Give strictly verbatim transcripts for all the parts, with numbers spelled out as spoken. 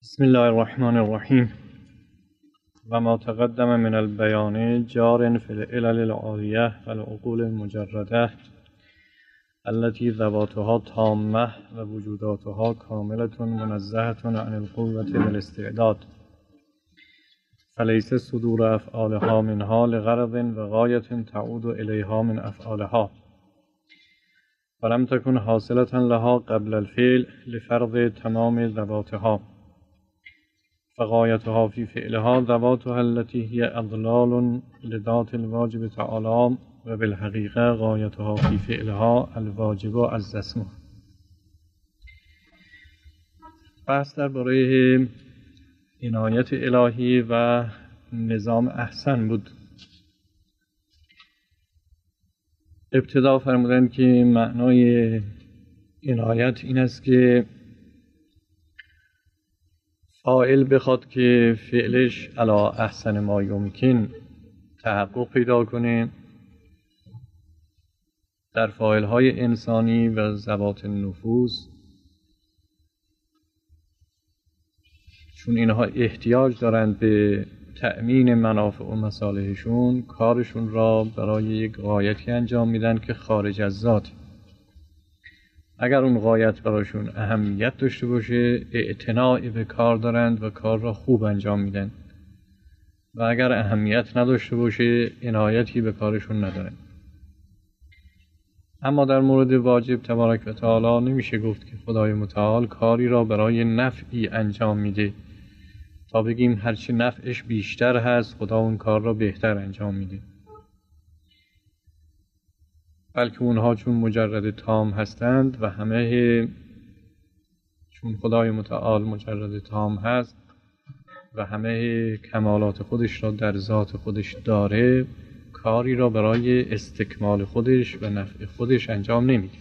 بسم الله الرحمن الرحیم و ما تقدم من البیان جار فی العلل العالیه و العقول المجرده التي ذواتها تامه و وجوداتها کاملة منزهة عن القوة والاستعداد فلیس صدور افعالها منها لغرض و غایة تعود الیها من افعالها ولم تكن حاصلة لها قبل الفعل لفرض تمام ذواتها فغایتها فی فعلها ذواتها التي هي اضلال لذات الواجب تعالی و بالحقیقه غایتها فی فعلها الواجب عز اسمه. بحث درباره عنایت الهی و نظام احسن بود. ابتدا فرمودند که معنای عنایت این است که فاعل بخواد که فعلش علی احسن ما یمکن تحقق پیدا کنه در فاعل‌های انسانی و ذوات النفوس، چون اینها احتیاج دارند به تأمین منافع و مصالحشون، کارشون را برای یک غایتی انجام میدن که خارج از ذات. اگر اون غایت براشون اهمیت داشته باشه اعتناع به کار دارند و کار را خوب انجام میدن و اگر اهمیت نداشته باشه عنایتی به کارشون ندارن. اما در مورد واجب تبارک و تعالی نمیشه گفت که خدای متعال کاری را برای نفعی انجام میده تا بگیم هرچی نفعش بیشتر هست خدا اون کار را بهتر انجام میده، بلکه اونها چون مجرد تام هستند و همه چون خدای متعال مجرد تام هست و همه کمالات خودش را در ذات خودش داره، کاری را برای استکمال خودش و نفع خودش انجام نمیده.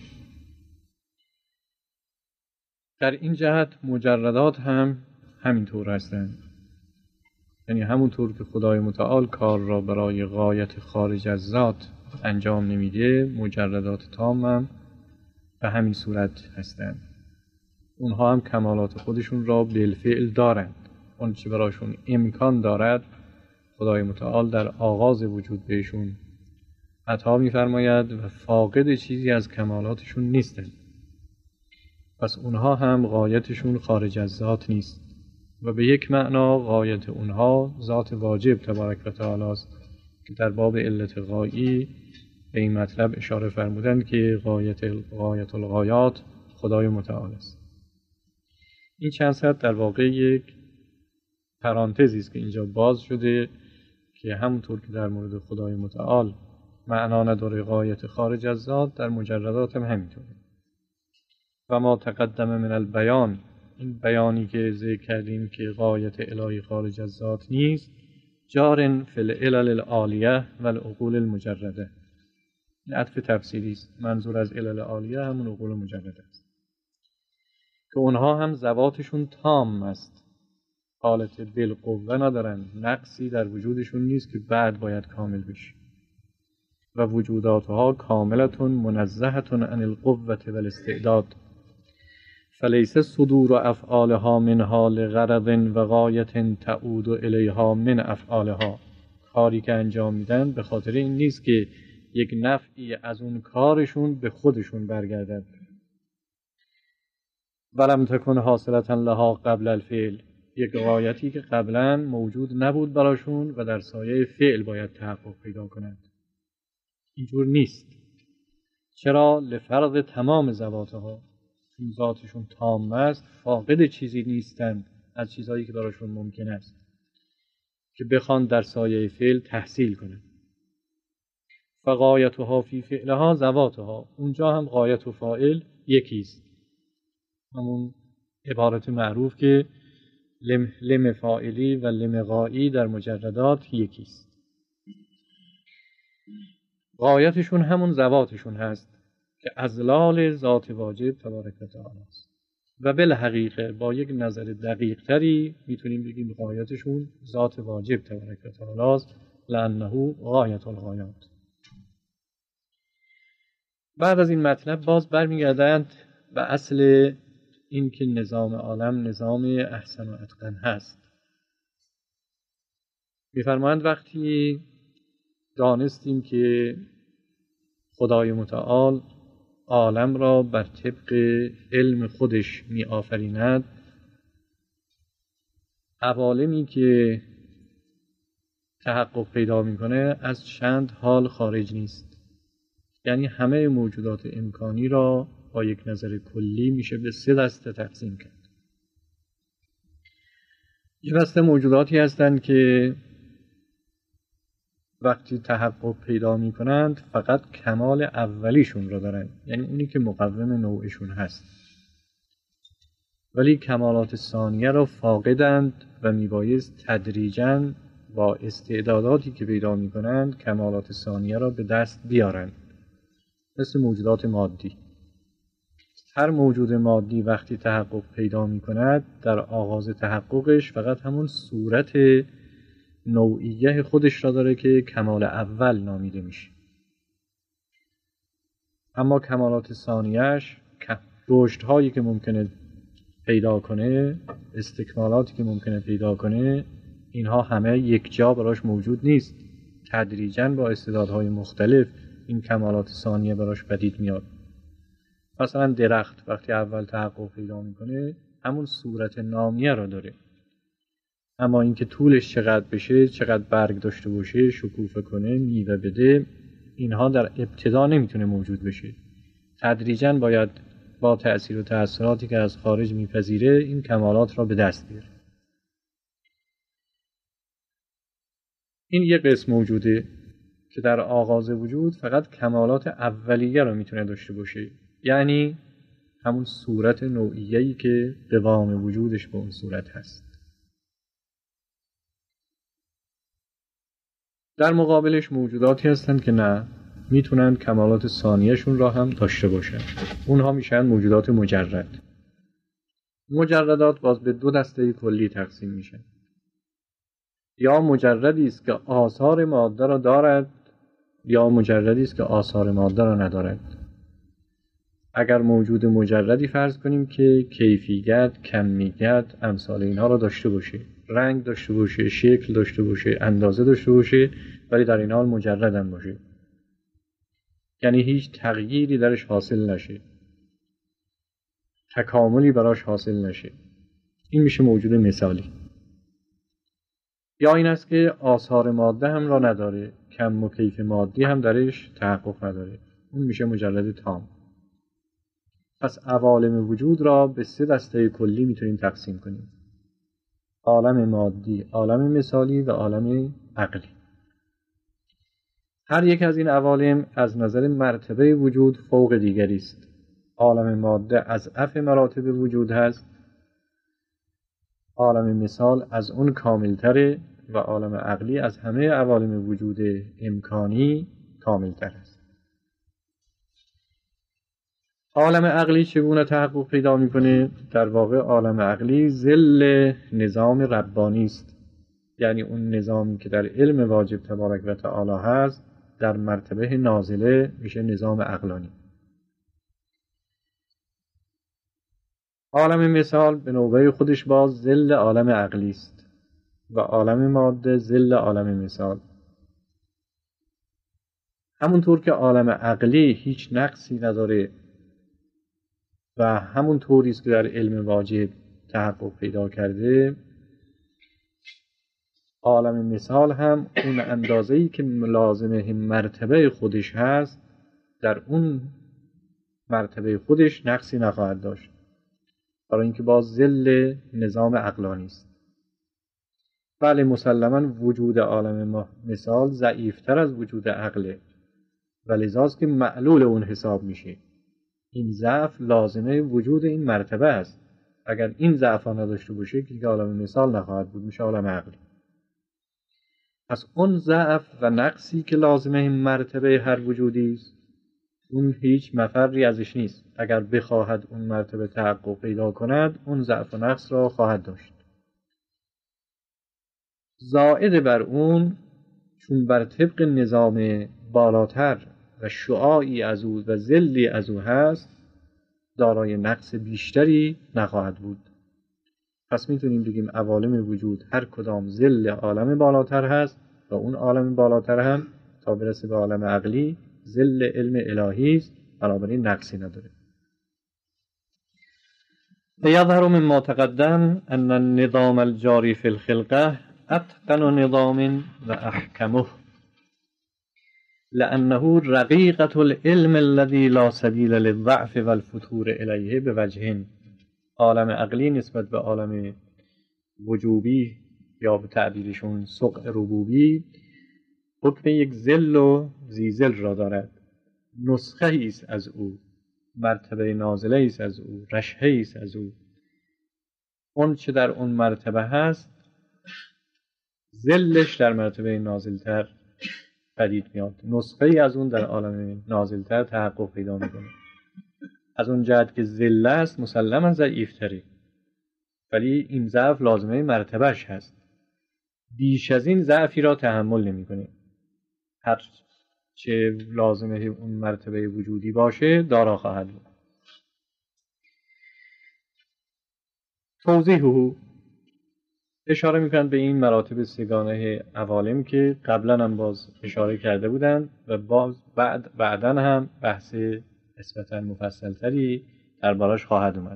در این جهت مجردات هم همینطور هستند، یعنی همونطور که خدای متعال کار را برای غایت خارج از ذات انجام نمیده، مجردات تام هم به همین صورت هستند. اونها هم کمالات خودشون را بالفعل دارند. اون چه براشون امکان دارد خدای متعال در آغاز وجود بهشون عطا می‌فرماید و فاقد چیزی از کمالاتشون نیستند. پس اونها هم غایتشون خارج از ذات نیست و به یک معنا غایت اونها ذات واجب تبارک و تعالی است که در باب علت غایی به این مطلب اشاره فرمودند که غایت غایت الغایات خدای متعال است. این چند سطر در واقع یک پرانتزی است که اینجا باز شده که همونطور که در مورد خدای متعال معنا نداره غایت خارج از ذات، در مجردات هم همینطوره. و ما تقدم من البیان، این بیانی که ذکر کردیم که غایت الهی خارج از ذات نیست، جار فی العلل العالیه و العقول المجرده. این عطف تفسیری است. منظور از علل عالیه همون عقول مجرده است که اونها هم ذواتشون تام است، حالت بالقوه ندارن، نقصی در وجودشون نیست که بعد باید کامل بشه و وجوداتها کاملتون منزهتون عن القوه والاستعداد فلیس صدور افعالها منها لغرض و غایة تعود الیها من افعالها. کاری که انجام میدن به خاطر این نیست که یک نفعی از اون کارشون به خودشون برگردد. ولم تکن حاصلة لها قبل الفعل، یک غایتی که قبلا موجود نبود براشون و در سایه فعل باید تحقق پیدا کنند. اینجور نیست. چرا؟ لفرض تمام ذواتها، چون ذاتشون تام است، فاقد چیزی نیستند از چیزهایی که براشون ممکن است که بخوان در سایه فعل تحصیل کنند. فغایتها فی فعلها ذواتها، اونجا هم غایت و فاعل یکیست، همون عبارت معروف که لم, لم فاعلی و لم غایی در مجردات یکیست. غایتشون همون ذواتشون هست که اضلال ذات واجب تبارک و تعالی است و بالحقیقه با یک نظر دقیق تری میتونیم بگیم غایتشون ذات واجب تبارک و تعالی است، لانه غایت الغایات. بعد از این مطلب باز برمیگردند و اصل این که نظام عالم نظام احسن و اتقن هست. می‌فرمایند وقتی دانستیم که خدای متعال عالم را بر طبق علم خودش می آفریند، عوالمی که تحقق پیدا میکنه از چند حال خارج نیست. یعنی همه موجودات امکانی را با یک نظر کلی میشه به سه دسته تقسیم کرد. یک دسته موجوداتی هستند که وقتی تحقق پیدا می کنند فقط کمال اولیشون را دارند، یعنی اونی که مقوم نوعشون هست، ولی کمالات ثانیه را فاقدند و میبایست تدریجاً با استعداداتی که پیدا می کنند کمالات ثانیه را به دست بیارند. مثل موجودات مادی. هر موجود مادی وقتی تحقق پیدا می کند در آغاز تحققش فقط همون صورت نوعیه خودش را داره که کمال اول نامیده میشه. اما کمالات ثانیه‌اش، رشدهایی که ممکنه پیدا کنه، استکمالاتی که ممکنه پیدا کنه، اینها همه یک جا براش موجود نیست. تدریجاً با استعدادهای مختلف این کمالات ثانیه براش پدید میاد. مثلا درخت وقتی اول تحقق پیدا میکنه همون صورت نامیه را داره، اما اینکه طولش چقدر بشه، چقدر برگ داشته باشه، شکوفه کنه، میوه بده، اینها در ابتدا نمیتونه موجود بشه. تدریجاً باید با تأثیر و تأثیراتی که از خارج میپذیره این کمالات را به دست بیاره. این یک قسم موجوده که در آغاز وجود فقط کمالات اولیه را میتونه داشته باشه، یعنی همون صورت نوعیه‌ای که قوام وجودش به اون صورت هست. در مقابلش موجوداتی هستند که نه، میتونن کمالات ثانیه‌شون را هم داشته باشن. اونها میشن موجودات مجرد. مجردات باز به دو دسته کلی تقسیم میشن. یا مجردی است که آثار ماده را دارد، یا مجردی است که آثار ماده را ندارد. اگر موجود مجردی فرض کنیم که کیفیت، کمیت، امثال اینها را داشته باشه، رنگ داشته باشه، شکل داشته باشه، اندازه داشته باشه، ولی در این حال مجرد هم باشه، یعنی هیچ تغییری درش حاصل نشه، تکاملی براش حاصل نشه، این میشه موجود مثالی. یا این است که آثار ماده هم را نداره، کم و کیف مادی هم درش تحقق نداره، اون میشه مجرد تام. پس عوالم وجود را به سه دسته کلی میتونیم تقسیم کنیم: عالم مادی، عالم مثالی و عالم عقلی. هر یک از این عوالم از نظر مرتبه وجود فوق دیگری است. عالم ماده از اضعف مراتب وجود هست، عالم مثال از اون کاملتره و عالم عقلی از همه عوالم وجود امکانی کاملتر است. عالم عقلی چگونه تحقق پیدا میکنه؟ در واقع عالم عقلی ظل نظام ربانی است، یعنی اون نظامی که در علم واجب تبارک و تعالی هست در مرتبه نازله میشه نظام عقلانی. عالم مثال به نوبه خودش باز ظل عالم عقلی است و عالم ماده ظل عالم مثال. همونطور که عالم عقلی هیچ نقصی نداره و همون طوری است که در علم واجب تحقق پیدا کرده، عالم مثال هم اون اندازه‌ای که لازمه مرتبه خودش هست در اون مرتبه خودش نقصی نخواهد داشت، برای اینکه باز ظل نظام عقلانی است. بله مسلماً وجود عالم مثال ضعیفتر از وجود عقله و لذاست که معلول اون حساب میشه. این ضعف لازمه وجود این مرتبه است. اگر این ضعف ها نداشته باشه که عالم مثال نخواهد بود، میشه عالم عقلی. پس اون ضعف و نقصی که لازمه این مرتبه هر وجودی است، اون هیچ مفری ازش نیست. اگر بخواهد اون مرتبه تحقق پیدا کند، اون ضعف و نقص را خواهد داشت. زائد بر اون، چون بر طبق نظام بالاتر و شعاعی از او و ظلی از او هست، دارای نقص بیشتری نخواهد بود. پس میتونیم بگیم عوالم وجود هر کدام ظل عالم بالاتر هست و اون عالم بالاتر هم تا برسه به عالم عقلی ظل علم الهی است، بنابراین نقصی نداره. یظهر مما تقدم ان النظام الجاری فی الخلقه اتقن نظام و احکمه لانه رقیقة العلم الذي لا سبیل للضعف والفتور الیه بوجه. عالم عقلی نسبت به عالم وجوبی یا به تعبیرشون سقع ربوبی حکم یک ظل و زیزل را دارد. نسخه ایست از او، مرتبه نازله ایست از او، رشحه ایست از او. اون چه در اون مرتبه هست ظلش در مرتبه نازلتر پدید میاد، نسخه ای از اون در عالم نازلتر تحقق پیدا میکنه. از اون جهت که ظل است مسلما ضعیفتری، ولی این ضعف لازمه مرتبهش هست. بیش از این ضعفی را تحمل نمیکنه. هر چه لازمه اون مرتبه وجودی باشه دارا خواهد بود. توضیحه اشاره میکنند به این مراتب سگانه عوالم که قبلا هم باز اشاره کرده بودند و باز بعد بعدن هم بحث نسبتاً مفصلتری دربارش خواهد اومد.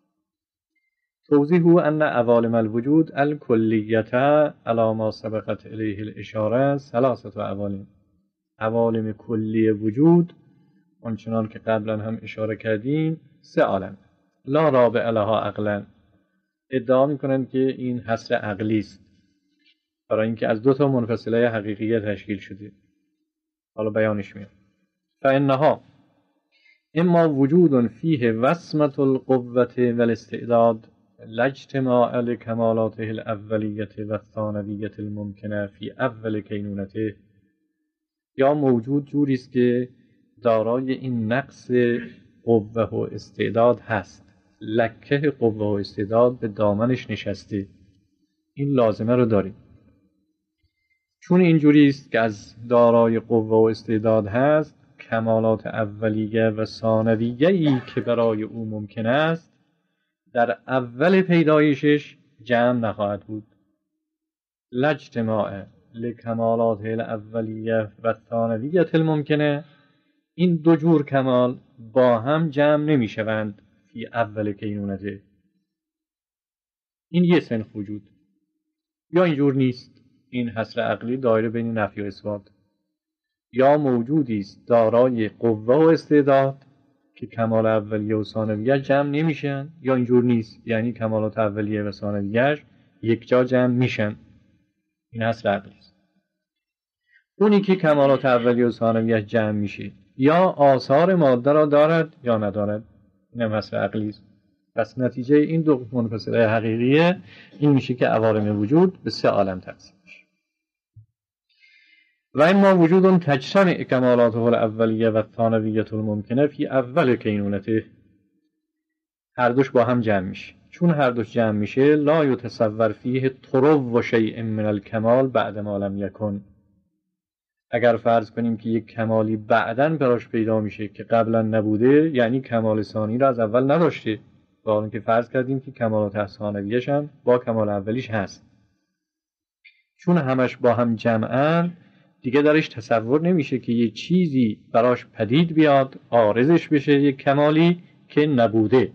توضیحه ان عوالم الوجود الکلیته علی ما سبقت الیه الاشاره ثلاثه عوالم. عوالم کلی وجود آنچنان که قبلا هم اشاره کردیم سه عالم. لا رابع لها عقلا. ادعا میکنند که این حصر عقلی است برای اینکه از دو تا منفصله حقیقیه تشکیل شده. حالا بیانش میاد. فانها اما وجود فیه وسمة القوة والاستعداد لاجتماع لکمالاته الاولیة و الثانویة الممکنه فی اول کینونته، یا موجود جوری است که دارای این نقص قوه و استعداد هست، لکه قوه و استعداد به دامنش نشسته، این لازمه رو داریم. چون اینجوری است که از دارای قوه و استعداد هست، کمالات اولیه و ثانویه ای که برای او ممکن است در اول پیدایشش جمع نخواهد بود. لاجتماع لکمالات الاولیه و ثانویه الممکنه، این دو جور کمال با هم جمع نمی شوند فی اول کینونته. این یه صنف وجود، یا اینجور نیست، این حصر عقلی دایره بین نفی و اثبات. یا موجودی است دارای قوه و استعداد که کمال اولیه و ثانویه جمع نمیشن، یا اینجور نیست، یعنی کمالات اولیه و ثانویه یک جا جمع میشن. این حصر عقلی است. اونی که کمالات اولیه و ثانویه جمع میشه یا آثار ماده را دارد یا ندارد، این هم حصر عقلی است. پس نتیجه این دو منفصله حقیقیه این میشه که عوالم وجود به سه عالم تقسیم میشه. و اما وجود تجتمع کمالاته الاولیه و الثانویه الممکنه فی اول کینونته، هر دوش با هم جمع میشه. چون هر دوش جمع میشه لا یتصور فیه طرو و شیء من الکمال بعد ما لم یکن. اگر فرض کنیم که یک کمالی بعداً براش پیدا میشه که قبلا نبوده، یعنی کمال ثانی را از اول نداشته، با اون که فرض کردیم که کمالات ثانویه‌ش هم با کمال اولیش هست. چون همش با هم جمعن دیگه درش تصور نمیشه که یه چیزی براش پدید بیاد عارضش بشه یک کمالی که نبوده.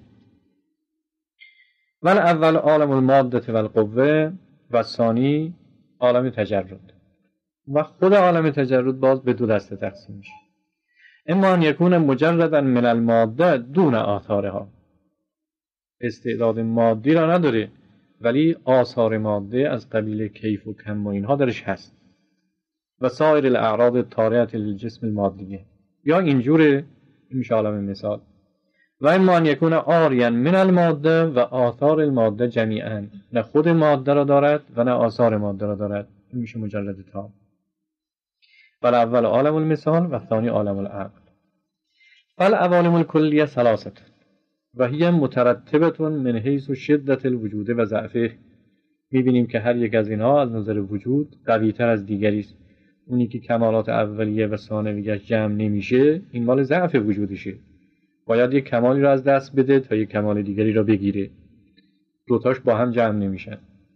ول اول عالم الماده و القوه و ثانی عالم تجرد. و خود عالم تجرد باز به دو دسته تقسیم میشه. اما ان یکون مجردا من الماده دون آثارها، استعداد مادی را نداره ولی آثار ماده از قبیل کیف و کم و اینها درش هست. و سایر الاعراض الطارئه للجسم المادیه، یا اینجوره، این میشه عالم مثال. و اما ان یکون عاریا من الماده و آثار الماده جمیعا، نه خود ماده را دارد و نه آثار ماده را دارد، این میشه مجرد تام. بل اول عالم المثال و ثانی عالم العقل. فالعوالم الکلیه ثلاثه و هی مترتبه من حیث شدت الوجود و ضعفه. میبینیم که هر یک از اینها از نظر وجود قوی تر از دیگری است. اونی که کمالات اولیه و ثانویه جمع نمیشه این مال ضعف وجودشه، و باید یک کمالی رو از دست بده تا یک کمال دیگری رو بگیره. دوتاش با هم جمع نمیشن.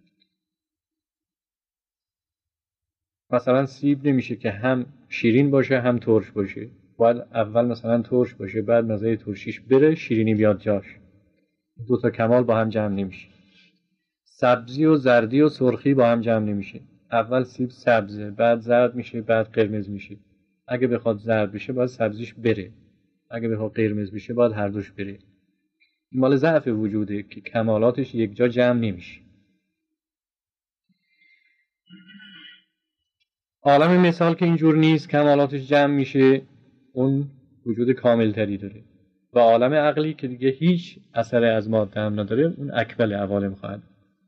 مثلا سیب نمیشه که هم شیرین باشه هم ترش باشه. باید اول مثلا ترش باشه، بعد مزه ترشیش بره، شیرینی بیاد جاش. دوتا کمال با هم جمع نمیشه. سبزی و زردی و سرخی با هم جمع نمیشه. اول سیب سبزه، بعد زرد میشه، بعد قرمز میشه. اگه بخواد زرد بشه باید سبزیش بره، اگه بخواد قرمز بشه باید هر دوش بره. این مال ضعف وجوده که کمالاتش یک جا جمع نمیشه. عالم مثال که اینجور نیست، کمالاتش جمع میشه، اون وجود کامل تری داره. و عالم عقلی که دیگه هیچ اثر از ماده هم نداره، اون اکمل عوالم خواهد.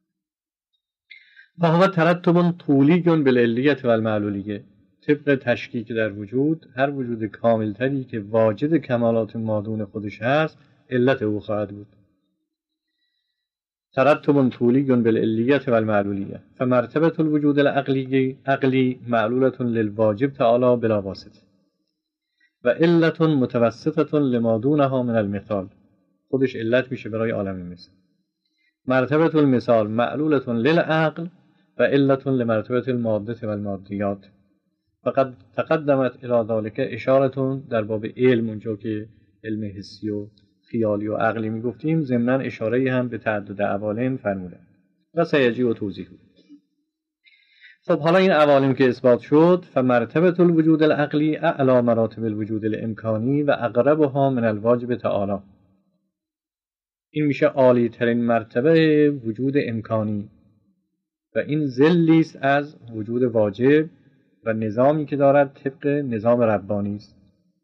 فهو ترتب طولی بالعلیت و المعلولیه. طبق تشکیک در وجود، هر وجود کامل تری که واجد کمالات مادون خودش هست، علت او خواهد بود. ترتب طولی بالعلیت و المعلولیه. فمرتبه الوجود العقلی عقلی معلولة للواجب تعالی بلا واسطه و علت متوسطه لما دونها من المثال. خودش علت میشه برای عالم مثال. مرتبه المثال معلولة للعقل و علت لمرتبه الماده و المادیات. فقط تقدمت الی ذلک اشاره در باب علم، اونجا که علم حسی و خیالی و عقلی میگفتیم، ضمناً اشاره هم به تعدد عوالم فرمودن و سیجی و توضیح بود. خب حالا این عوالم که اثبات شد، فمرتبه الوجود العقلی اعلی مراتب الوجود الامکانی و اقربها من الواجب تعالی. این میشه عالی ترین مرتبه وجود امکانی و این ذلی است از وجود واجب و نظامی که دارد طبق نظام ربانی است.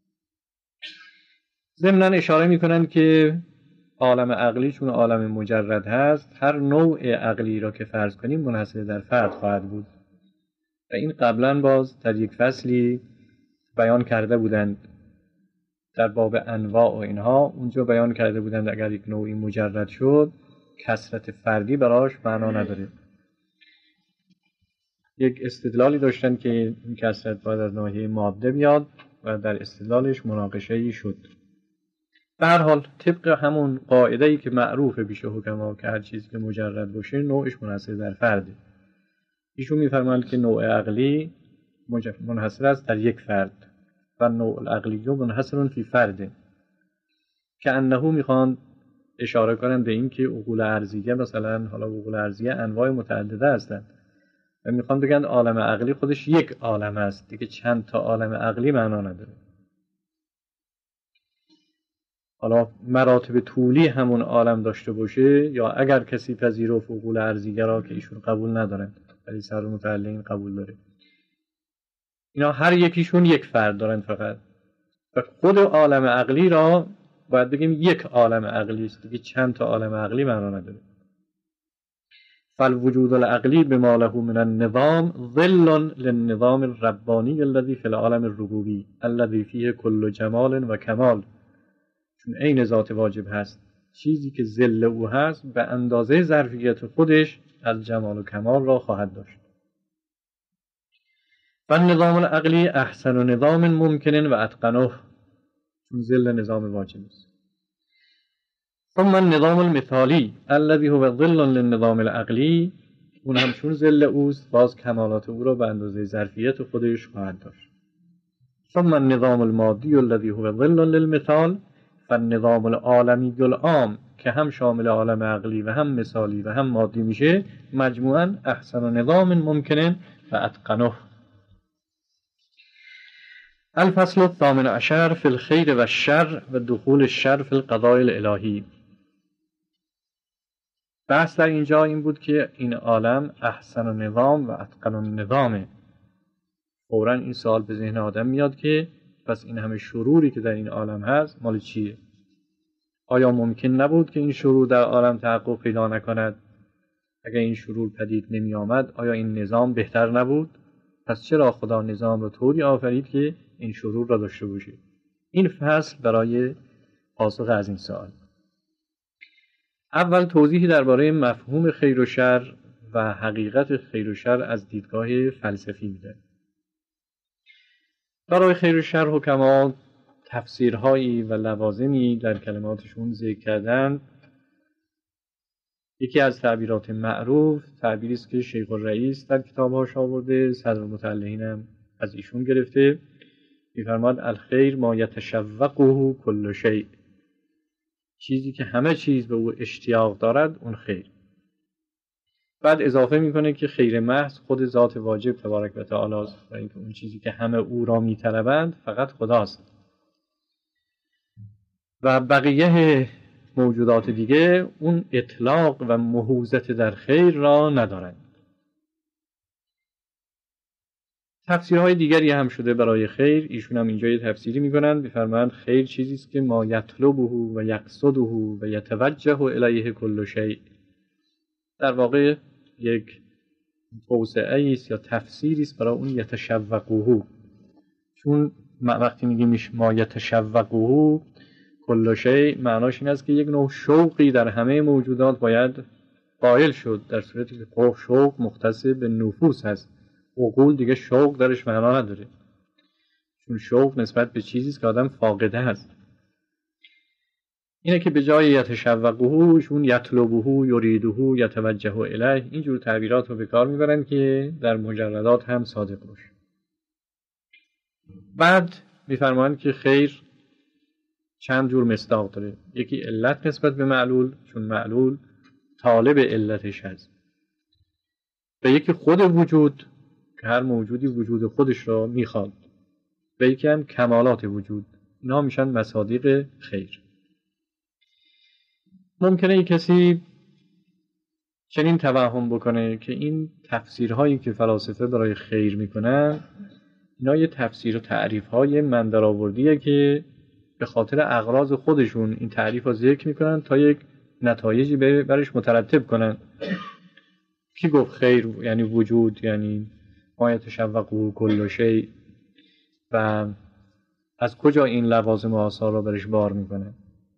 ضمناً اشاره میکنند که عالم عقلی چون عالم مجرد هست، هر نوع عقلی را که فرض کنیم منحصر در فرد خواهد بود و این قبلا باز در یک فصلی بیان کرده بودند در باب انواع و اینها. اونجا بیان کرده بودند اگر یک نوعی مجرد شد، کثرت فردی براش معنا نداره. یک استدلالی داشتن که این کثرت باید از ناحیه ماده بیاد و در استدلالش مناقشه‌ای شد. به هر حال طبق همون قاعده‌ای که معروفه پیش حکما که هر چیزی که مجرد باشه نوعش منحصر در فرده. ایشون می‌فرمایند که نوع عقلی منحصر است در یک فرد و نوع العقلی منحصر فی فرد، که انه میخوان اشاره کنن به این که عقول ارضیه، مثلا حالا عقول ارضیه انواع متعدده هستند و میخوان بگن عالم عقلی خودش یک عالم است دیگه، چند تا عالم عقلی معنا نداره. حالا مراتب طولی همون عالم داشته باشه یا اگر کسی پذیرفت عقول ارضیه را که ایشون قبول ندارن ولی سر متعلقین قبول داره، اینا هر یکیشون یک فرد دارن فقط و خود عالم عقلی را باید بگیم یک عالم عقلی است دیگه، چند تا عالم عقلی معنا نداره. فالوجود العقلی بما له من النظام ظل للنظام الربانی الذي في العالم الربوبی الذي فيه كل جمال و کمال. چون عین ذات واجب هست، چیزی که ظل او هست به اندازه ظرفیت خودش از جمال و کمال را خواهد داشت. فالنظام العقلی احسن نظام ممکن و اتقنه، چون ظل نظام واجب است. ثم النظام المثالی الذي هو ظل للنظام العقلی، اون هم چون ظل اوست باز کمالات او را به اندازه ظرفیت خودش خواهد داشت. ثم النظام المادی الذي هو ظل للمثال فالنظام العالمی العام، که هم شامل عالم عقلی و هم مثالی و هم مادی میشه، مجموعاً احسن نظام ممکن و اتقنه. الفصل الثامن عشر فی الخیر و الشر و دخول الشر فی القضاء الالهی. بحث در اینجا این بود که این عالم احسن نظام و اتقن النظامه. فوراً این سوال به ذهن آدم میاد که پس این همه شروری که در این عالم هست مال چیه؟ آیا ممکن نبود که این شرور در عالم تحقق پیدا نکند؟ اگر این شرور پدید نمی آمد آیا این نظام بهتر نبود؟ پس چرا خدا نظام را طوری آفرید که این شرور را داشته باشه؟ این فصل برای پاسخ از این سوال. اول توضیحی درباره مفهوم خیر و شر و حقیقت خیر و شر از دیدگاه فلسفی میده. برای خیر و شر حکما تفسیرهایی و لوازمی در کلماتشون ذکر کردن. یکی از تعبیرات معروف تعبیری است که شیخ الرئیس در کتابهاش آورده، صدرالمتعلقین هم از ایشون گرفته. می‌فرماد الخیر ما یتشوقه کل شیء، چیزی که همه چیز به او اشتیاق دارد اون خیر. بعد اضافه میکنه که خیر محض خود ذات واجب تبارک و تعالی است و اینکه اون چیزی که همه او را میطلبند فقط خداست و بقیه موجودات دیگه اون اطلاق و مهوزت در خیر را ندارند. تفسیرهای دیگری هم شده برای خیر، ایشون هم اینجا یه تفسیری میکنن، میفرمایند خیر چیزی است که ما یطلبه و یقصده و یتوجه الیه کل شیء. در واقع یک توسعه است یا تفسیری است برای اون یتشوقه، چون وقتی میگیم ما یتشوقه کل شیء معناش این است که یک نوع شوقی در همه موجودات باید قائل شد، در صورتی که شوق مختص به نفوس هست، عقول دیگه شوق درش معنا نداره، چون شوق نسبت به چیزی است که آدم فاقده هست. اینه که به جای یتشوقه شون یطلبه یریده یتوجه الیه، اینجور تعبیرات رو به کار میبرن که در مجردات هم صادق باشه. بعد میفرمایند که خیر چند جور مصداق داره. یکی علت نسبت به معلول، چون معلول طالب علتش هست، و یکی خود وجود که هر موجودی وجود خودش را میخواد، و یکی هم کمالات وجود. اینا میشن مصادیق خیر. ممکنه یک کسی چنین توهم بکنه که این تفسیرهایی که فلاسفه برای خیر میکنن اینا یه تفسیر و تعریفهای من درآوردیه که به خاطر اغراض خودشون این تعریف رو ذکر میکنن تا یک نتایجی برش مترتب کنن. کی گفت خیر یعنی وجود، یعنی ما یتشوقه کل شیء، و از کجا این لوازم و آثار رو برش بار میکنه؟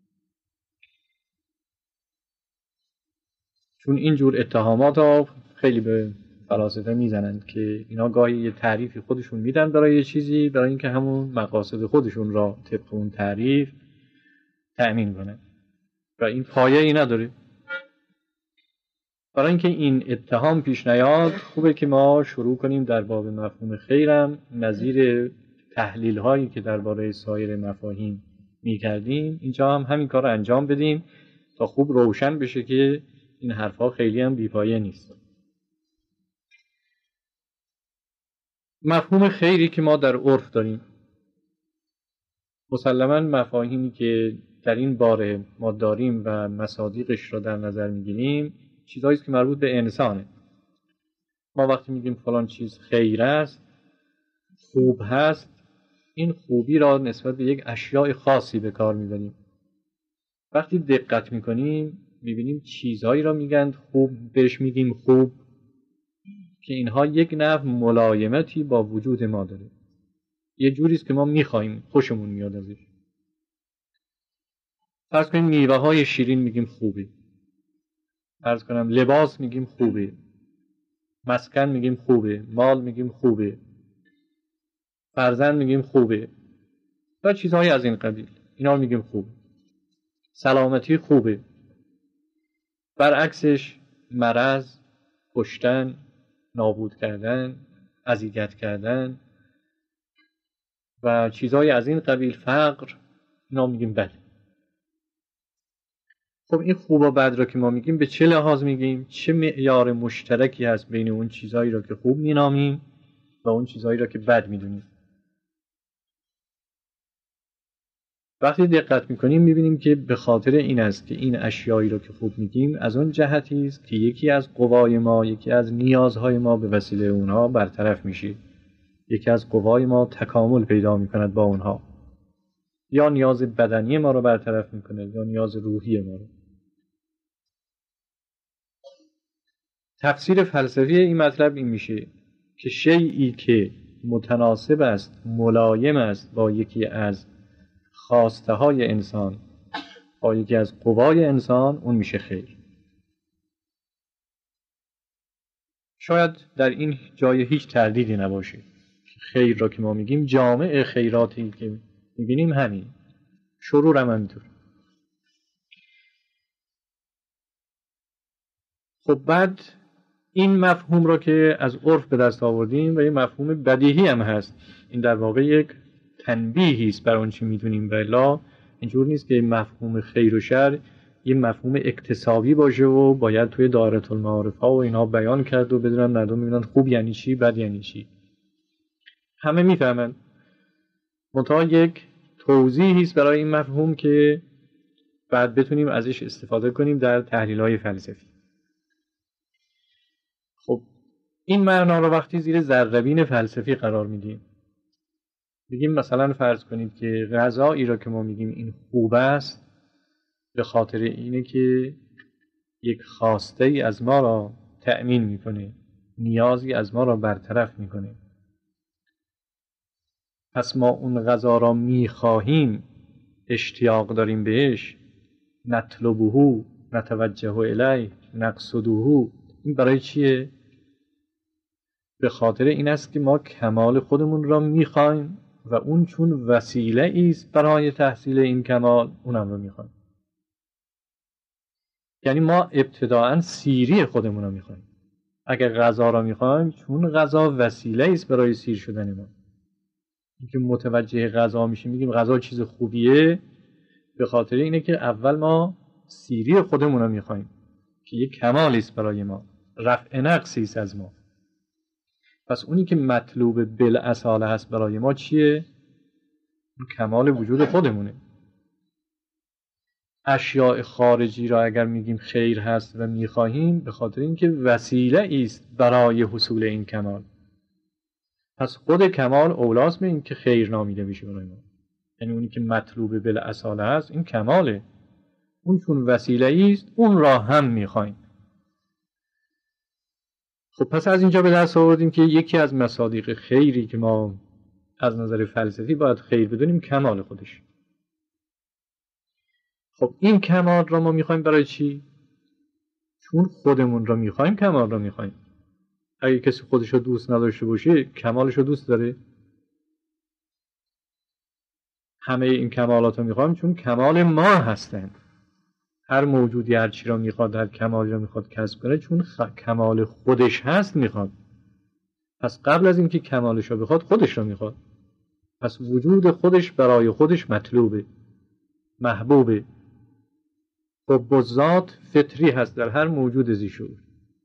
چون اینجور اتهامات ها خیلی به فلاسفه میزنند که اینا گاهی یه تعریفی خودشون میدن برای یه چیزی، برای اینکه همون مقاصد خودشون را طبق اون تعریف تأمین کنن و این پایه ای نداره. برای اینکه این اتهام پیش نیاد خوبه که ما شروع کنیم در باب مفهوم خیرم نظیر تحلیل هایی که درباره سایر مفاهیم میکردیم اینجا هم همین کار رو انجام بدیم تا خوب روشن بشه که این حرفها خیلی هم بیپایه نیست. مفهوم خیری که ما در عرف داریم، مسلماً مفاهیمی که در این باره ما داریم و مصادیقش را در نظر میگیریم چیزهایی است که مربوط به انسانه. ما وقتی میگیم فلان چیز خیر است، خوب هست، این خوبی را نسبت به یک اشیاء خاصی به کار میبریم. وقتی دقت میکنیم میبینیم چیزهایی را میگن خوب، بهش میگیم خوب، که اینها یک نوع ملایمتی با وجود ما داره، یه جوری است که ما میخوایم، خوشمون میاد ازش. فرض کنیم میوه های شیرین میگیم خوبه، فرض کنم لباس میگیم خوبه، مسکن میگیم خوبه، مال میگیم خوبه، فرزند میگیم خوبه و چیزهای از این قبیل، اینا میگیم خوبه. سلامتی خوبه. برعکسش مرض، کشتن، نابود کردن، اذیت کردن و چیزهای از این قبیل، فقر، اینا میگیم بله. خب این خوب و بد را که ما میگیم به چه لحاظ میگیم؟ چه معیار مشترکی هست بین اون چیزهایی را که خوب مینامیم و اون چیزهایی را که بد میدونیم؟ وقتی دقت میکنیم میبینیم که به خاطر این است که این اشیایی را که خوب میگیم از اون جهتی است که یکی از قوای ما، یکی از نیازهای ما به وسیله اونها برطرف میشه، یکی از قوای ما تکامل پیدا میکند با اونها، یا نیاز بدنی ما رو برطرف میکنه یا نیاز روحی ما رو. تفسیر فلسفی این مطلب این میشه که شیئی که متناسب است، ملایم است با یکی از خواسته های انسان، با یکی از قوای انسان، اون میشه خیر. شاید در این جای هیچ تردیدی نباشه که خیر را که ما میگیم جامع خیراتی که میبینیم همین شرور هم همینطور. خب بعد این مفهوم را که از عرف به دست آوردیم و یه مفهوم بدیهی هم هست، این در واقع یک تنبیهی است بر اون چی میدونیم، ولی اینجور نیست که مفهوم خیر و شر یه مفهوم اکتسابی باشه و باید توی دایره المعارف ها و اینا بیان کرد و بدونن مردم میبینن خوب یعنی چی بد یعنی چی. همه میفهمن، منتها یک توضیحی است برای این مفهوم که بعد بتونیم ازش استفاده کنیم در تحلیل های فلسفی. خب این معنا رو وقتی زیر ذره‌بین فلسفی قرار میدیم، بگیم مثلا فرض کنید که غذایی را که ما میگیم این خوب است به خاطر اینه که یک خواسته ای از ما را تأمین میکنه، نیازی از ما را برطرف میکنه، پس ما اون غذا را میخواهیم، اشتیاق داریم بهش، نطلبه، نتوجه الیه، نقصده. این برای چیه؟ به خاطر این است که ما کمال خودمون را میخوایم و اون چون وسیله است برای تحصیل این کمال اونم رو میخوایم. یعنی ما ابتداعاً سیری خودمون رو میخوایم. اگر غذا را میخوایم چون غذا وسیله است برای سیر شدن ما، اینکه متوجه غذا میشیم میگیم غذا چیز خوبیه، به خاطر اینه که اول ما سیری خودمون رو میخوایم که یک کمالی است برای ما، رفع نقصی است از ما. پس اونی که مطلوب بالاصاله هست برای ما چیه؟ کمال وجود خودمونه. اشیاء خارجی را اگر میگیم خیر هست و میخواهیم به خاطر اینکه وسیله است برای حصول این کمال. پس خود کمال اولاست به این که خیر نامیده بشه برای ما. یعنی اونی که مطلوب بالاصاله هست این کماله، اون چون وسیله است اون را هم میخوایم. خب پس از اینجا به دست آوردیم که یکی از مصادیق خیری که ما از نظر فلسفی باید خیر بدونیم کمال خودش. خب این کمال را ما میخوایم برای چی؟ چون خودمون را میخوایم کمال را میخوایم. اگه کسی خودش رو دوست نداشته باشه کمالش رو دوست داره؟ همه این کمالات رو میخوایم چون کمال ما هستن. هر موجودی هر چی را میخواد، هر کمالی را میخواد کسب کنه چون خ... کمال خودش هست میخواد. پس قبل از اینکه کمالش رو بخواد خودش را میخواد. پس وجود خودش برای خودش مطلوبه، محبوبه. حب الذات فطری هست در هر موجود ذی شعور.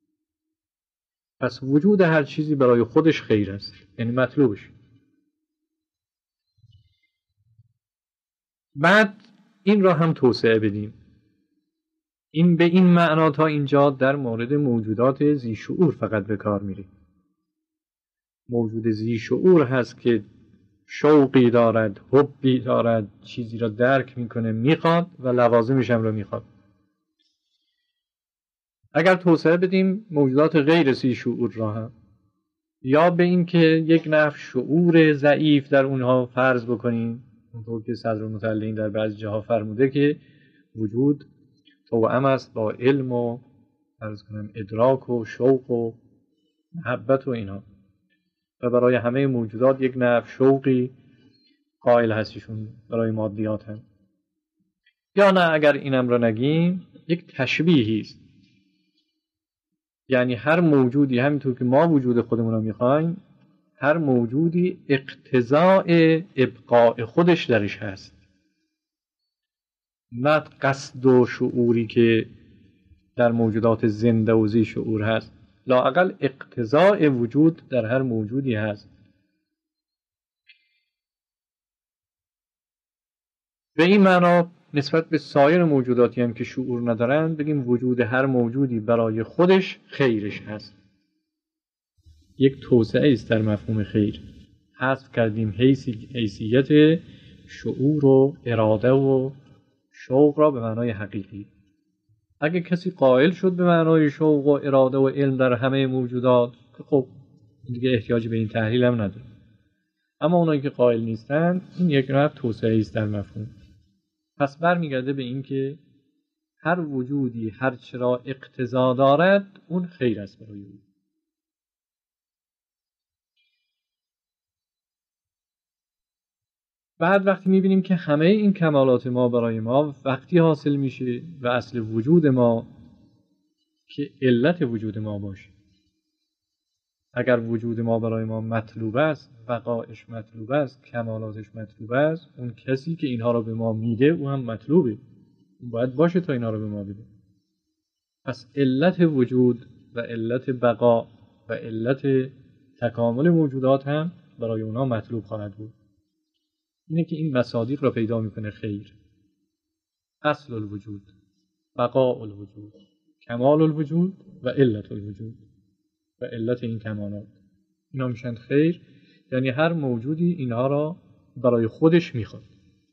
پس وجود هر چیزی برای خودش خیر است، یعنی مطلوبش. بعد این را هم توسعه بدیم. این به این معنا تا اینجا در مورد موجودات ذی شعور فقط به کار میره. موجود ذی شعور هست که شوقی دارد، حبی دارد، چیزی را درک میکنه، میخواد و لوازمش هم را میخواد. اگر توسعه بدیم موجودات غیر ذی شعور را هم، یا به این که یک نفع شعور ضعیف در اونها فرض بکنیم، اونطور که صدرالمتعلین در بعضی جاها فرموده که وجود توأم است با علم و فرض کنم ادراک و شوق و محبت و اینها، و برای همه موجودات یک نفع شوقی قائل هستیشون برای مادیات هم. یا نه اگر اینم را نگیم یک تشبیهی است، یعنی هر موجودی همینطور که ما وجود خودمون رو میخوایم، هر موجودی اقتضاء ابقاء خودش درش هست، نه قصد و شعوری که در موجودات زنده و ذی شعور هست، لااقل اقتضاء وجود در هر موجودی هست. به این معنا نسبت به سایر موجوداتی هم که شعور ندارن بگیم وجود هر موجودی برای خودش خیرش هست. یک توسعه است در مفهوم خیر. حذف کردیم حیثیت شعور و اراده و شوق را به معنای حقیقی. اگه کسی قائل شد به معنای شوق و اراده و علم در همه موجودات، خب دیگه احتیاج به این تحلیل هم نداره. اما اونایی که قائل نیستن، این یک نوع توسعه است در مفهوم. پس برمیگرده به این که هر وجودی هر چرا اقتضا دارد اون خیر است برای او. بعد وقتی میبینیم که همه این کمالات ما برای ما وقتی حاصل میشه و اصل وجود ما که علت وجود ما باشه. اگر وجود ما برای ما مطلوب است، بقایش مطلوب است، کمالاتش مطلوب است، اون کسی که اینها رو به ما میده او هم مطلوبه، اون باید باشه تا اینها رو به ما بده. پس علت وجود و علت بقا و علت تکامل موجودات هم برای اونا مطلوب خواهد بود. اینه که این مصادیق را پیدا میکنه خیر. اصل الوجود، بقاء الوجود، کمال الوجود و علت الوجود و علت این کمالات، اینا میشن خیر. یعنی هر موجودی اینها را برای خودش میخواد.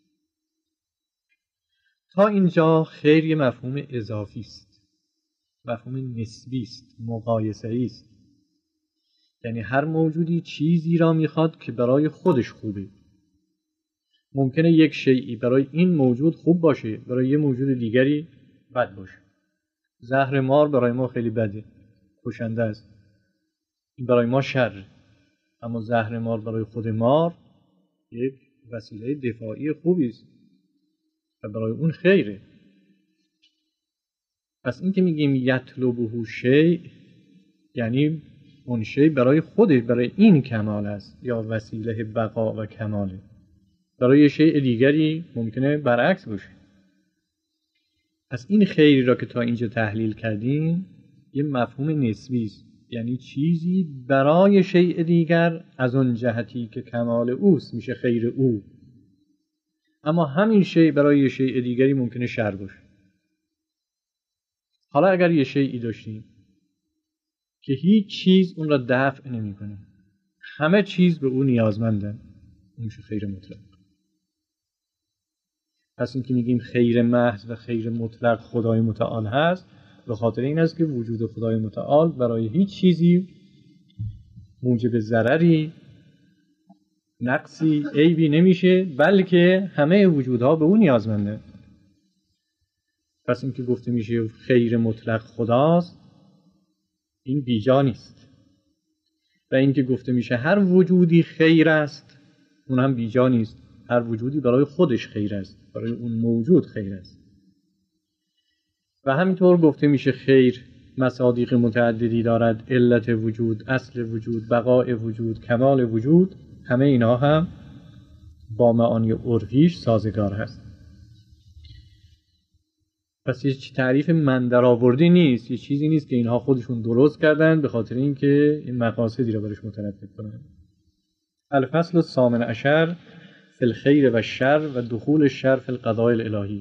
تا اینجا خیر یه مفهوم اضافی است، مفهوم نسبی است، مقایسه‌ای است. یعنی هر موجودی چیزی را میخواد که برای خودش خوبه. ممکنه یک شیئی برای این موجود خوب باشه، برای یه موجود دیگری بد باشه. زهر مار برای ما خیلی بده، کشنده است، این برای ما شر. اما زهر مار برای خود مار یک وسیله دفاعی خوبی است و برای اون خیره. پس این که میگیم یطلبه شیء یعنی اون شیء برای خودش، برای این کمال است یا وسیله بقا و کماله. برای شیء دیگری ممکنه برعکس باشه. پس این خیری را که تا اینجا تحلیل کردیم یه مفهوم نسبی است، یعنی چیزی برای شیء دیگر از اون جهتی که کمال اوست میشه خیر او. اما همین شیء برای شیء دیگری ممکنه شر باشه. حالا اگر یه شیئی داشتیم که هیچ چیز اون را دفع نمی‌کنه، همه چیز به اون نیازمندن، اون میشه خیر مطلق. پس این که میگیم خیر محض و خیر مطلق خدای متعال هست، به خاطر این است که وجود خدای متعال برای هیچ چیزی موجب ضرری، نقصی، عیبی نمیشه، بلکه همه وجودها به اون نیازمنده. پس این که گفته میشه خیر مطلق خداست، این بیجا نیست. و این که گفته میشه هر وجودی خیر است، اون هم بیجا نیست. هر وجودی برای خودش خیر است، برای اون موجود خیر است. و همینطور گفته میشه خیر مصادیق متعددی دارد، علت وجود، اصل وجود، بقاء وجود، کمال وجود، همه اینا هم با معانی عرفیش سازگار هست. پس یه تعریف من درآوردی نیست، یه چیزی نیست که اینها خودشون درست کردن به خاطر اینکه این مقاصدی رو برش مترتب کنن. الفصل الثامن عشر فی الخیر و الشر و دخول الشر فی القضاء الالهی.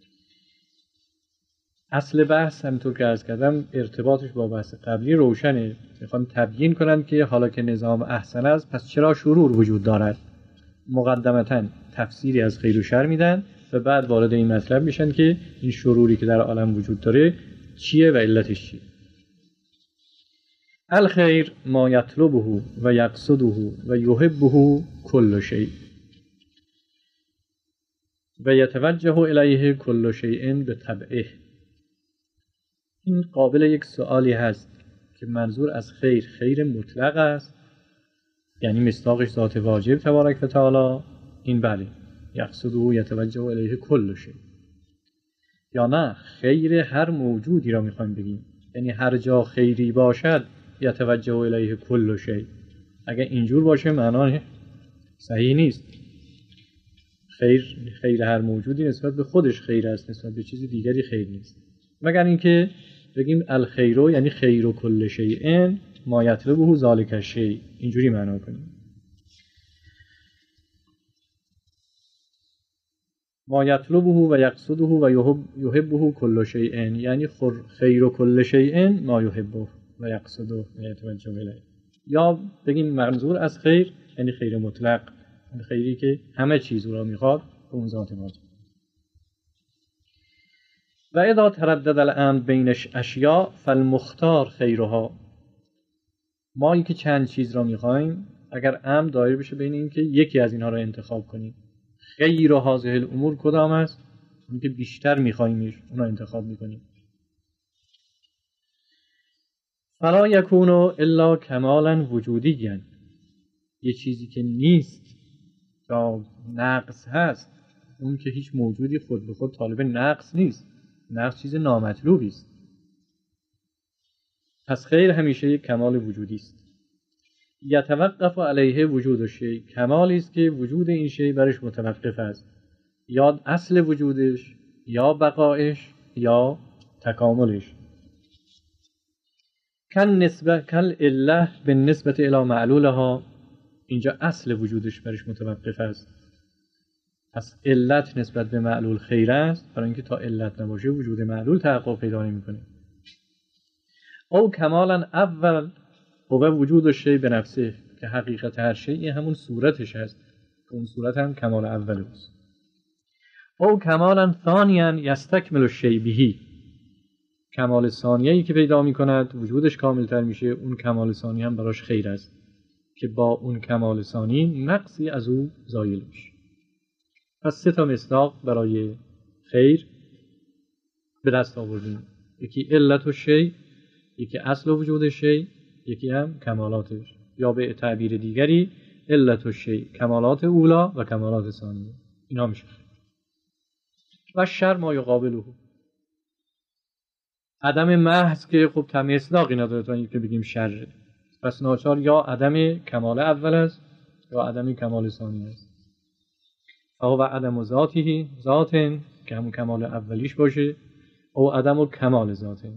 اصل بحث همونطور که عرض کردم ارتباطش با بحث قبلی روشنه. میخوام تبیین کنم که حالا که نظام احسن است پس چرا شرور وجود دارد. مقدمتاً تفسیری از خیر و شر میدن و بعد وارد این مطلب میشن که این شروری که در عالم وجود داره چیه و علتش چیه. الخیر ما یطلبه و یقصده و یحبه کل شیء و یتوجه الیه کل شیء بطبعه. این قابل یک سوالی هست که منظور از خیر خیر مطلق است، یعنی مصداقش ذات واجب تبارک و تعالی، این بله یقصده و یتوجه الیه کل شیء، یا نه خیر هر موجودی را میخوایم بگیم، یعنی هر جا خیری باشد یتوجه الیه کل شیء. اگر اینجور باشه معنای صحیح نیست. خیر خیر هر موجودی نسبت به خودش خیر است، نسبت به چیز دیگری خیر نیست. مگر اینکه بگیم الخیر یعنی خیر کل شیء ما یطلبه ذلک الشیء، اینجوری معنا کنیم. ما یطلبه و یقصده و یحبه کل شیء، یعنی خیر کل شیء ما یحبه و یقصده و یتوجه الیه. یا بگیم منظور از خیر یعنی خیر مطلق، خیری که همه چیز را میخواد به اون ذات واجب. و اذا تردد الامر بین اشیاء فالمختار خیرها. ما این که چند چیز را میخوایم، اگر امر دایر بشه بین این که یکی از اینها را انتخاب کنیم، خیر هذه الامور کدام است؟ اون که بیشتر میخوایمش اون را انتخاب میکنیم. فلا یکون الا کمالا وجودیا، یه چیزی که نیست یا نقص هست، اون که هیچ موجودی خود به خود طالب نقص نیست. نقص چیز نامطلوبی است. پس خیر همیشه یک کمال وجودی است. یتوقف علیه وجود الشیء، کمالی است که وجود این شیء برش متوقف است، یا اصل وجودش، یا بقایش، یا تکاملش. کن نسبه کل اله به نسبت الی معلولها، اینجا اصل وجودش برش متوقف است. پس علت نسبت به معلول خیر است، برای اینکه تا علت نباشه وجود معلول تحقق پیدا نمی‌کنه. او کمالا اول هو وجود الشیء به نفسه، که حقیقت هر شیء همون صورتش هست، که اون صورت هم کمال اول است. او کمالا ثانیا یستکمل الشیء به، کمال ثانیه‌ای که پیدا می‌کند وجودش کاملتر میشه، اون کمال ثانی هم براش خیر است که با اون کمال ثانی نقصی از او زایل میشه. پس سه تا مصداق برای خیر به دست آوردیم، یکی علت الشیء، یکی اصل وجود شیء، یکی هم کمالاتش، یا به تعبیر دیگری علت الشیء کمالات اولا و کمالات ثانیه. اینا میشه. و شر ما یقابله، عدم محض که خب تم اصلاقی نداره تا اینکه بگیم شر، پس ناچار یا عدم کمال اول است یا عدم کمال ثانی است. فهو عدم ذاته، ذات که همون کمال اولیش باشه، او عدم کمال ذاته.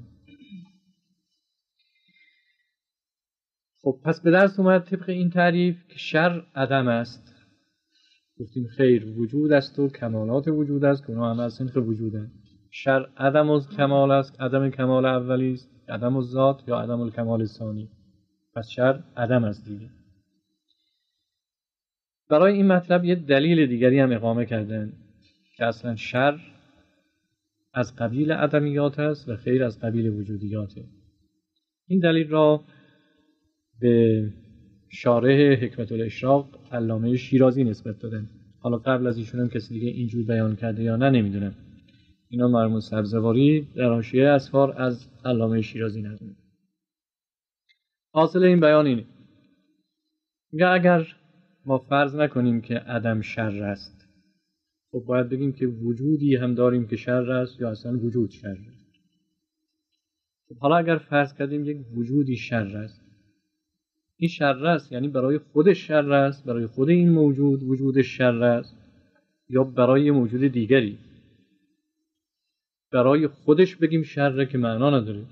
خب پس به درست اومد طبق این تعریف که شر عدم است، گفتیم خیر وجود است و کمالات وجود است که اونا هم از صنف وجودن. شر عدم از کمال است، عدم کمال اولی است، عدم از ذات یا عدم الکمال ثانی. پس شر عدم است دیگه. برای این مطلب یه دلیل دیگری هم اقامه کردن که اصلا شر از قبیل عدمیات است و خیر از قبیل وجودیاته. این دلیل را به شارح حکمت الاشراق علامه شیرازی نسبت دادن. حالا قبل از ایشون هم کسی دیگه اینجور بیان کرده یا نه نمیدونم. اینا مرحوم سبزواری در حاشیه اسفار از علامه شیرازی نقل می‌کنه. حاصل این بیان اینه، میگه اگر ما فرض نکنیم که عدم شر است، خب باید بگیم که وجودی هم داریم که شر است یا اصلا وجود شر است. خب حالا اگر فرض کردیم یک وجودی شر است، این شر است یعنی برای خودش شر است، برای خود این موجود وجودش شر است، یا برای موجود دیگری؟ برای خودش بگیم شر که معنا نداره،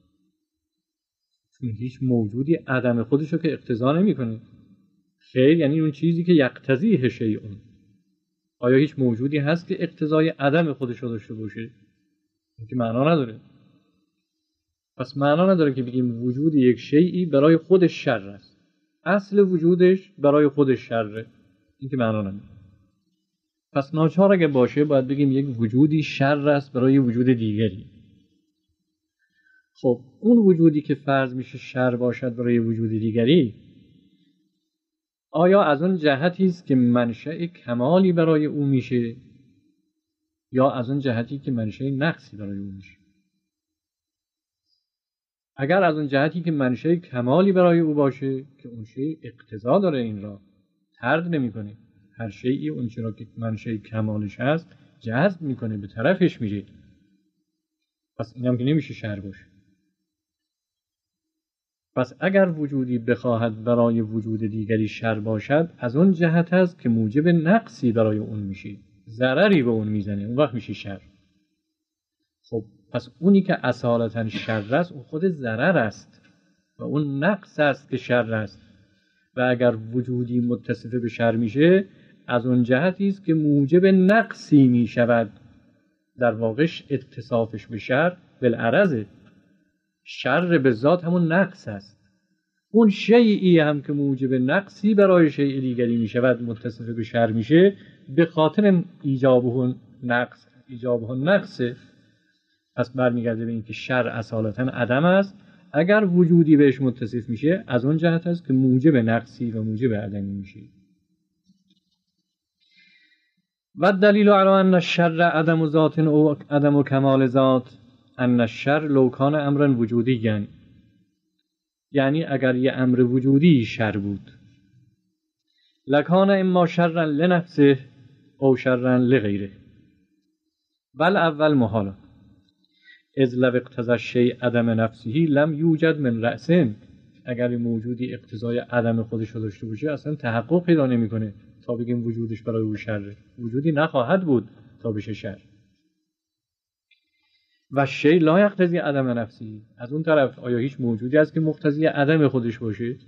چون هیچ موجودی عدم خودشو که اقتضا نمی‌کنه. خیر یعنی اون چیزی که یقتضیه شیء. آیا هیچ موجودی هست که اقتضای عدم خودش رو داشته باشه؟ این که معنا نداره. پس معنا نداره که بگیم وجود یک شیئی برای خودش شر است، اصل وجودش برای خودش شره، این که معنا نداره. پس ناچار اگه باشه باید بگیم یک وجودی شر است برای وجود دیگری. خب اون وجودی که فرض میشه شر باشد برای وجود دیگری، آیا از اون جهتی است که منشأ کمالی برای او میشه یا از اون جهتی که منشأ نقصی برای او میشه؟ اگر از اون جهتی که منشأ کمالی برای او باشه که اون شی اقتضا داره این را طرد نمیکنه، هر شیئی اون چرا که منشأ کمالش هست جذب میکنه، به طرفش میره، پس اینم که نمیشه شر باشه. پس اگر وجودی بخواهد برای وجود دیگری شر باشد، از اون جهت هست که موجب نقصی برای اون میشه، ضرری به اون میزنه، اون وقت میشه شر. خب پس اونی که اصالتاً شر است اون خود ضرر است و اون نقص است که شر است. و اگر وجودی متصف به شر میشه، از اون جهتی است که موجب نقصی میشود، در واقع اتصافش به شر بالعرض. شر به ذات همون نقص است. اون شیئی هم که موجب نقصی برای شیء دیگری میشود متصف به شر میشه، به خاطر ایجابه نقص ایجابه نقصه. پس برمیگرده به این که شر اصالتاً عدم است. اگر وجودی بهش متصف میشه، از اون جهت است که موجب نقصی و موجب عدمی میشه. و دلیل علی ان الشر عدم ذات او عدم کمال ذات ان الشر لو کان امرا وجودیا، یعنی اگر یه امر وجودی شر بود، لکان اما شرا لنفسه او شرا لغیره. بل اول محالا اذ لو اقتضى الشیء عدم نفسه لم یوجد من رأسه. اگر موجودی اقتضای عدم خودش رو داشته باشه اصلا تحقق پیدا نمیکنه تا بگیم وجودش برای او شره. وجودی نخواهد بود تا بشه شر. و شیء لا یقتضی عدم نفسه. از اون طرف آیا هیچ موجودی هست که مقتضی عدم خودش باشه؟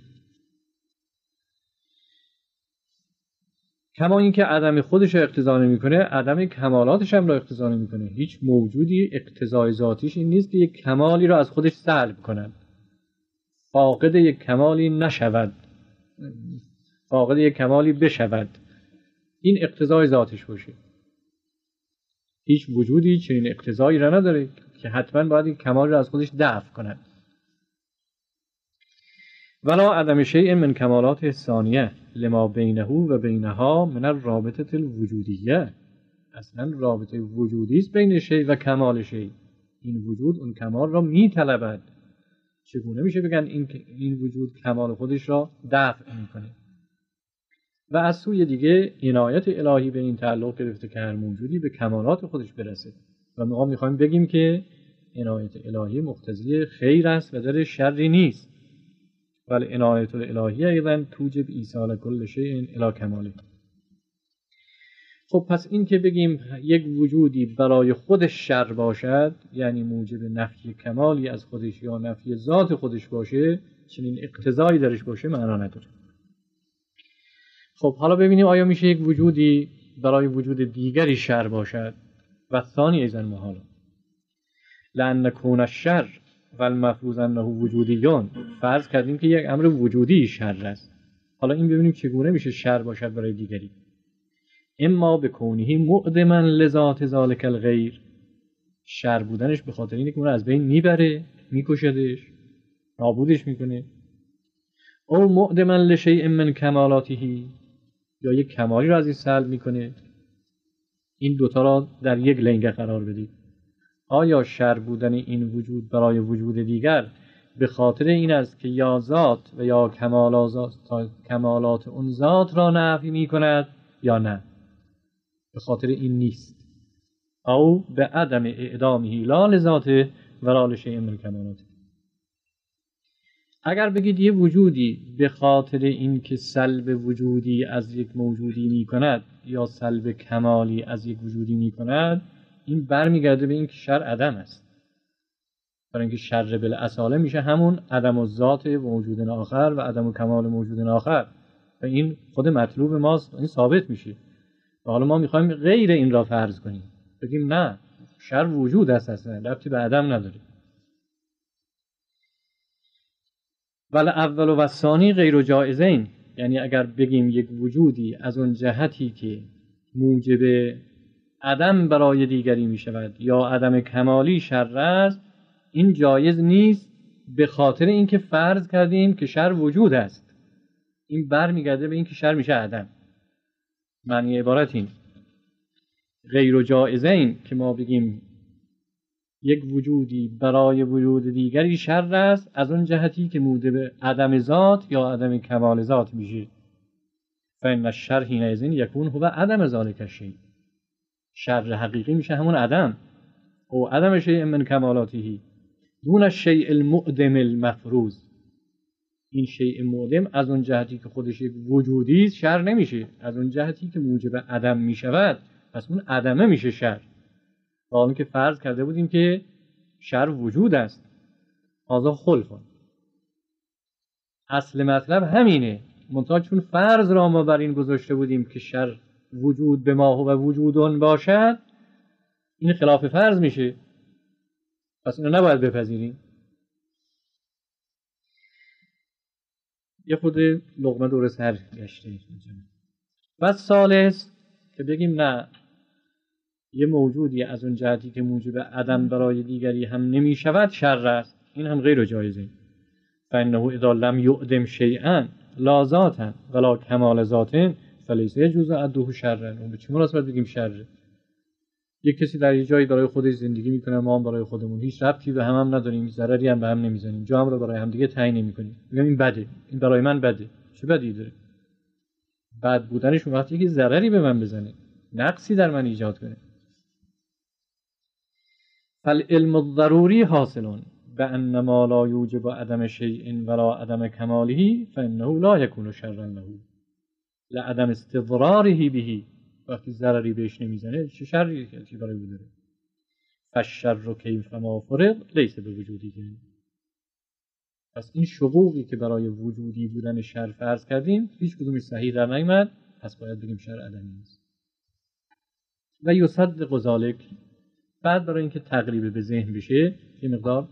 کما اینکه عدم خودش رو اقتضا نمیکنه، عدم کمالاتش هم را اقتضا نمیکنه. هیچ موجودی اقتضای ذاتیش این نیست که یک کمالی را از خودش سلب کند. فاقد یک کمالی نشود، فاقد یک کمالی بشود. این اقتضای ذاتش باشه. هیچ وجودی چنین اقتضایی را نداره که حتما باید یک کمالی را از خودش دفع کند. ولا عدم شیء من کمالات الثانیه لما بینه و بینها من الرابطه الوجودیه. اصلا رابطه وجودی است بین شیء و کمال شیء. این وجود اون کمال را میطلبد. چگونه میشه بگن این این وجود کمال خودش را دفع میکنه؟ و از سوی دیگه عنایت الهی به این تعلق گرفته که هر موجودی به کمالات خودش برسه. و ما میخوایم بگیم که عنایت الهی مقتضی خیر است و در شری نیست. ولی عنایت الهی ایضا توجب ایصال کل شیء الی کماله. خب پس این که بگیم یک وجودی برای خودش شر باشد یعنی موجب نفی کمالی از خودش یا نفی ذات خودش باشه، چنین اقتضایی درش باشه معنا نداره. خب حالا ببینیم آیا میشه یک وجودی برای وجود دیگری شر باشد؟ و ثانی ایضا محاله لأن کون الشر و المفروض انه وجودیون. فرض کردیم که یک امر وجودی شر است. حالا این ببینیم چگونه میشه شر باشد برای دیگری. اما به کونه مقدما لذات ذالک الغیر. شر بودنش به خاطر اینه که اون رو از بین میبره، میکشدش، نابودش میکنه. او مقدما لشیء من کمالاته. یا یک کمالی رو از این سلب میکنه. این دوتا را در یک لنگه قرار بدید. آیا شر بودن این وجود برای وجود دیگر به خاطر این است که یا ذات و یا کمالات, کمالات اون ذات را نفی می کند یا نه؟ به خاطر این نیست. او به عدم اعدامه لا لذاته ولا لشیء من کمالاته. اگر بگید یه وجودی به خاطر این که سلب وجودی از یک موجودی می کند یا سلب کمالی از یک وجودی می کند، این برمیگرده به این که شر عدم است. برای اینکه شر بالاصاله میشه همون عدم و ذات موجود آخر و عدم و کمال موجود آخر و این خود مطلوب ماست. این ثابت میشه. و حالا ما میخوایم غیر این را فرض کنیم، بگیم نه، شر وجود است، اصلا ربطی به عدم نداره. ولی اول و ثانی غیر جایزین. یعنی اگر بگیم یک وجودی از اون جهتی که موجب عدم برای دیگری می شود یا عدم کمالی شر است، این جایز نیست به خاطر اینکه فرض کردیم که شر وجود است. این برمیگرده به این که شر میشه عدم. معنی عبارت این غیر جایزین که ما بگیم یک وجودی برای وجود دیگری شر است از اون جهتی که موجب عدم ذات یا عدم کمال ذات میشه. فإن الشر حینئذ یکون هو عدم ذلک الشیء. شر حقیقی میشه همون عدم او عدم شیء من کمالاته دون الشیء المعدم المفروض. این شیء معدم از اون جهتی که خودش یک وجودی است شر نمیشه، از اون جهتی که موجب عدم میشود پس اون عدمه میشه شر. با اون که فرض کرده بودیم که شر وجود است. هذا خلف. اصل مطلب همینه، منتها چون فرض را ما بر این گذاشته بودیم که شر وجود به ما و وجودون باشد، این خلاف فرض میشه، پس اینو نباید بپذیریم. یه خود لقمه دور سر گشته. و ثالث که بگیم نه، یه موجودی از اون جهتی که موجب عدم برای دیگری هم نمی شود شر است، این هم غیر جایزه. فإنه اذا لم یعدم شیئا لا ذاتا ولا کمال ذات فلیس یجوز عده شرا. اون به چه مناسبت بگیم شر؟ یک کسی در یه جایی برای خودش زندگی میکنه، ما هم برای خودمون، هیچ ربطی به هم هم نداریم، ضرری هم به هم نمیزنیم، جا هم رو برای هم دیگه تعیین نمیکنیم، میگم این بده، این برای من بده. چه بدی داره؟ بد بودنش اون وقتی که ضرری به من بزنه، نقصی در من ایجاد کنه. فالعلم الضروری حاصلون بأن ما لا یوجب عدم شیء ولا عدم کماله فإنه لا یکون شرا له لعدم استضراره به. وقتی ضرری بهش نمیزنه چه شری چی برای او داره؟ فالشر کیف ما فرض لیس بوجودی. پس این شقوقی که برای وجودی بودن شر فرض کردیم هیچ کدومش صحیح در نیامد، پس باید بگیم شر عدمی است. و یصدق ذلک. بعد برای اینکه تقریب به ذهن بشه یه مقدار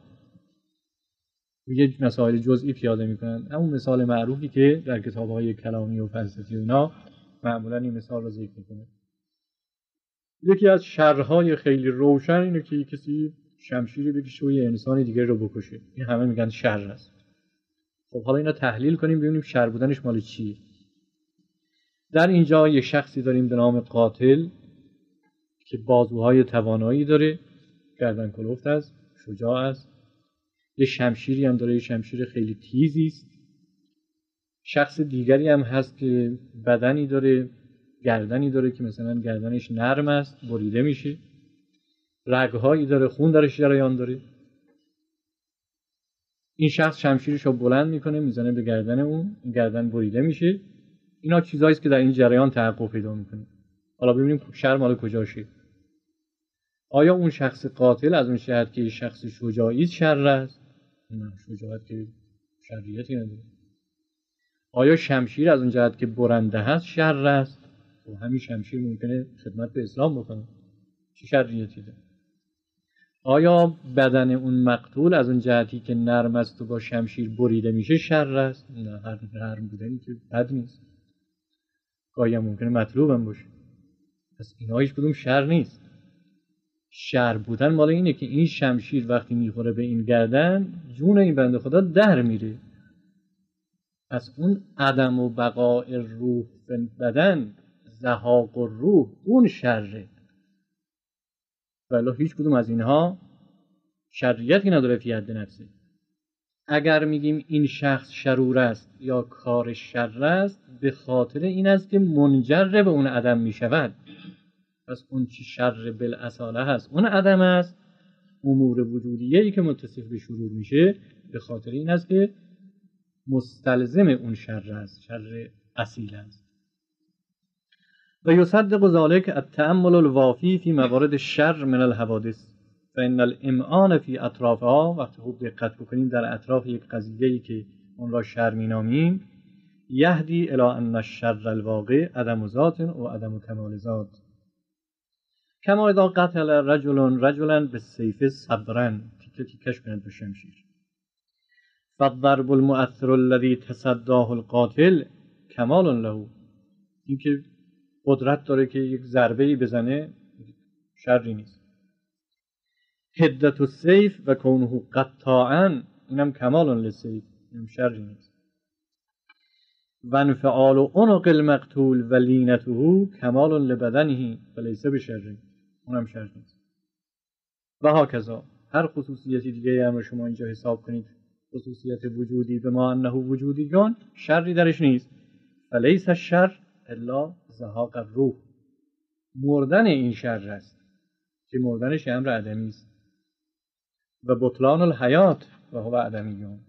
یک مسائل جزئی پیاده میکنن. همون مثال معروفی که در کتاب‌های کلامی و فلسفی و اینا معمولا این مثال رو ذکر میکنه. یکی از شرهای خیلی روشن اینه که کسی شمشیری بکشه و یه انسان دیگه رو بکشه. این همه میگن شر است. خب حالا اینا تحلیل کنیم ببینیم شر بودنش مال چیه. در اینجا یه شخصی داریم به نام قاتل که بازوهای توانایی داره، گردن کلفت است، شجاع است، یه شمشیری هم داره، یه شمشیر خیلی تیزی است. شخص دیگری هم هست که بدنی داره، گردنی داره که مثلا گردنش نرم است، بریده میشه، رگهایی داره، خون درش جریان داره. این شخص شمشیرش رو بلند میکنه، میزنه به گردن اون، این گردن بریده میشه. اینا چیزایی است که در این جریان تحقق پیدا میکنه. حالا ببینیم شر مال کجاشه. آیا اون شخص قاتل از اون جهت که شخص شجاعی شر است؟ نه، شجاعت که شریعتی نداره. آیا شمشیر از اون جهت که برنده هست شر است؟ و همین شمشیر ممکنه خدمت به اسلام بکنه، چه شریعتی داره؟ آیا بدن اون مقتول از اون جهتی که نرم است و با شمشیر بریده میشه شر است؟ نه، هر نرم بودنی که بد نیست، گاهی هم ممکنه مطلوب هم باشه. پس اینا هیچ کدوم شر نیست. شر بودن مال اینه که این شمشیر وقتی میخوره به این گردن جون این بنده خدا در میره. پس اون عدم و بقاء روح بدن، زهاق و روح، اون شره. ولی هیچ کدوم از اینها شریعتی نداره فی حد نفسه. اگر میگیم این شخص شرور است یا کار شر است به خاطر این است که منجر به اون عدم میشود. پس اون چی شر بالاصاله هست اون عدم است. امور وجودیه‌ای که متصف به شرور میشه به خاطر این است که مستلزم اون شر است، شر اصیل است. و یصدق ذلک التأمل الوافی فی موارد الشر من الحوادث فإن الامعان فی اطرافها. وقتی خوب دقت بکنیم در اطراف یک قضیه‌ای که اون را شر مینامیم، یهدی الی ان الشر الواقع عدم ذات و عدم کمال ذات. کما اذا قتل رجل رجلا بالسیف صبرا، تیکه تیکش کنند به شمشیر. فالضرب المؤثر الذي تصداه القاتل کمال له. این که قدرت داره که یک ضربه‌ای بزنه شری نیست. حدت السیف و کونه قطاعا، اینم کمال للسیف، اینم شری نیست. و انفعال عنق المقتول و لینته کمال لبدنه فلیس بشر، اونم شر نیست. و هاکذا هر خصوصیتی دیگه هم رو شما اینجا حساب کنید، خصوصیت وجودی به ما انه وجودی جان، شری درش نیست. فلیس الشر الا زهاق الروح، مردن این شر است که مردنش امر عدمی است. و بطلان الحیات و هو عدمیون.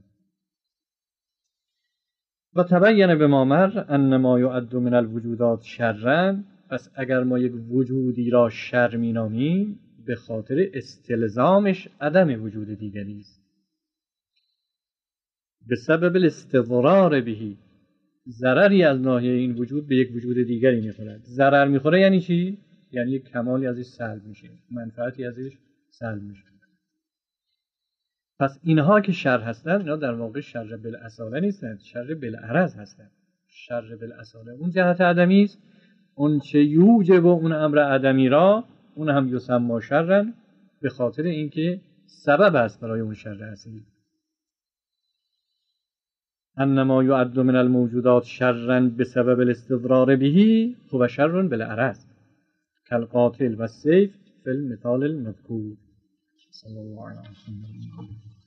و تبین به ما مر ان ما یعد من الوجودات شرا. پس اگر ما یک وجودی را شر مینامیم به خاطر استلزامش عدم وجود دیگری است، به سبب الاستضرار بهی، ضرری از ناحیه این وجود به یک وجود دیگری میخورد. ضرر میخوره یعنی چی؟ یعنی یک کمالی ازش سلب میشه، منفعتی ازش سلب میشه. پس اینها که شر هستند اینا در واقع شر بالاصاله نیستند، شر بالعرض هستند. شر بالاصاله اون جهت عدمی است، اون چه یوجب اون امر عدمی را اون هم یسمى شرا به خاطر اینکه سبب است برای اون شر اصلی. انما یعد من الموجودات شرا بسبب الاستضرار به هو شر بالعرض کالقاتل و السیف فی المثال المذکور. صلی الله علیه و سلم.